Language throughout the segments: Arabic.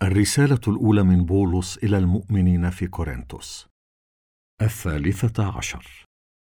الرسالة الأولى من بولس إلى المؤمنين في كورنثوس 13.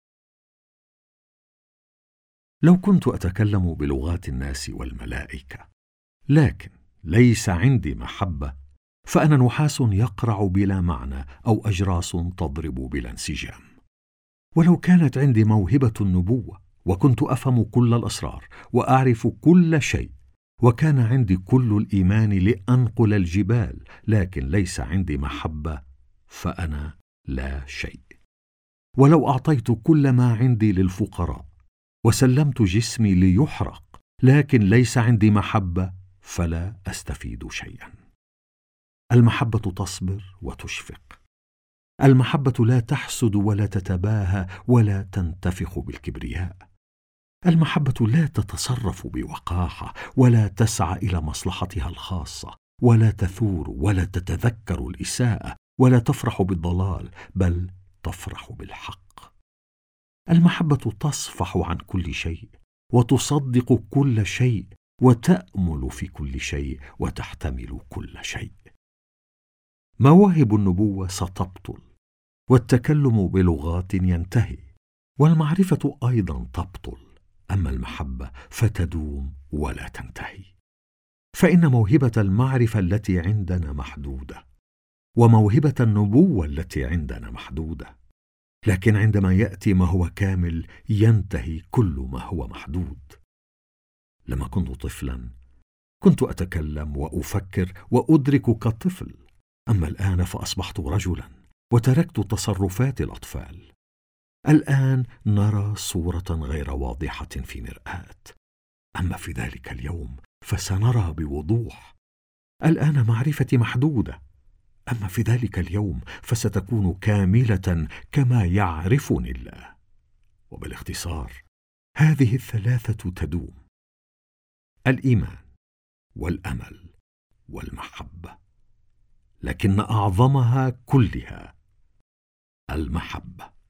لو كنت أتكلم بلغات الناس والملائكة لكن ليس عندي محبة، فأنا نحاس يقرع بلا معنى أو أجراس تضرب بلا انسجام. ولو كانت عندي موهبة النبوة وكنت أفهم كل الأسرار وأعرف كل شيء، وكان عندي كل الإيمان لأنقل الجبال، لكن ليس عندي محبة، فأنا لا شيء. ولو أعطيت كل ما عندي للفقراء وسلمت جسمي ليحرق، لكن ليس عندي محبة، فلا أستفيد شيئا. المحبة تصبر وتشفق. المحبة لا تحسد ولا تتباهى ولا تنتفخ بالكبرياء. المحبة لا تتصرف بوقاحة ولا تسعى إلى مصلحتها الخاصة، ولا تثور ولا تتذكر الإساءة، ولا تفرح بالضلال، بل تفرح بالحق. المحبة تصفح عن كل شيء وتصدق كل شيء وتأمل في كل شيء وتحتمل كل شيء. مواهب النبوة ستبطل، والتكلم بلغات ينتهي، والمعرفة أيضا تبطل، أما المحبة فتدوم ولا تنتهي. فإن موهبة المعرفة التي عندنا محدودة، وموهبة النبوة التي عندنا محدودة، لكن عندما يأتي ما هو كامل ينتهي كل ما هو محدود. لما كنت طفلا كنت أتكلم وأفكر وأدرك كطفل، أما الآن فأصبحت رجلا وتركت تصرفات الأطفال. الآن نرى صورة غير واضحة في مرآة، أما في ذلك اليوم فسنرى بوضوح. الآن معرفتي محدودة، أما في ذلك اليوم فستكون كاملة كما يعرفني الله. وبالاختصار هذه الثلاثة تدوم: الإيمان والأمل والمحبة، لكن أعظمها كلها المحبة.